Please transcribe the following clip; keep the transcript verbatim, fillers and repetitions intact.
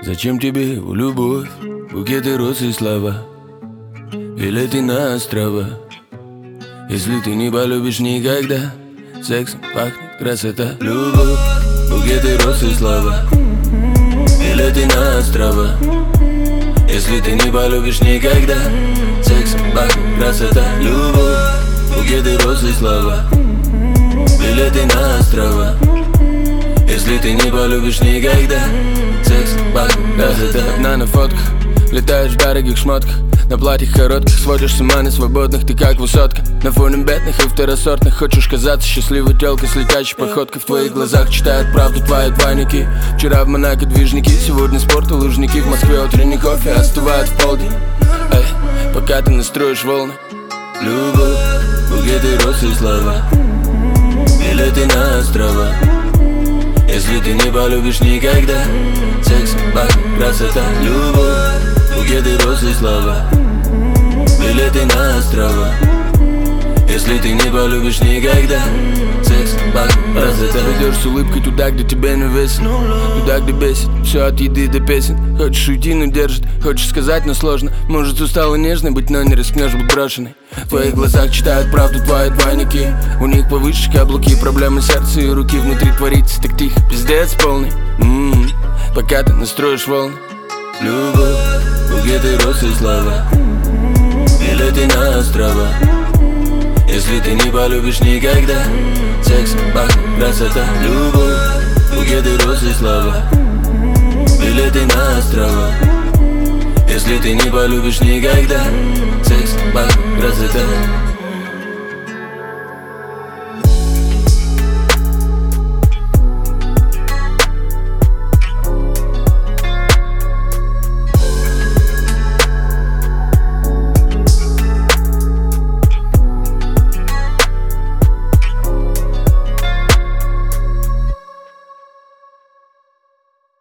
Зачем тебе его любовь, букеты роз и слова, билеты на острова? Если ты не полюбишь никогда, сексом пахнет красота. Любовь, букеты роз и слова, билеты на острова. Если ты не полюбишь никогда, сексом пахнет красота. Любовь, букеты роз и слова, билеты на острова. Если ты не полюбишь никогда, секс, пахнет красота. Одна на фотках, летаешь в дорогих шмотках, на платьях коротких, сводишь с ума на свободных. Ты как высотка, на фоне бедных и второсортных. Хочешь казаться счастливой тёлкой с летящей походкой. В твоих глазах читают правду твои двойники. Вчера в Монако движники, сегодня спорт и лужники. В Москве утренний кофе остывает в полдень. Эй, пока ты настроишь волны. Любовь, букеты роз и слова, билеты на острова. Если ты не полюбишь никогда, секс, пахнет красота. Любовь, букеты роз и слова, билеты на острова. Если ты не полюбишь никогда, секс, пахнет красота. Идешь с улыбкой туда, где тебе не весело, туда, где бесит, все от еды до песен. Хочешь уйти, но держит, хочешь сказать, но сложно. Может, устала нежной быть, но не рискнешь быть брошенной. В твоих глазах читают правду твои двойники. У них повыше каблуки, проблемы сердца и руки. Внутри творится так тихо, пиздец полный. м-м-м. Пока ты настроишь волны. Любовь, букеты роз и слова, билеты на острова. Если ты не полюбишь никогда, секс, пахнет красота. Любовь, букеты роз и слова, билеты на острова. Если ты не полюбишь никогда, секс, пахнет красота.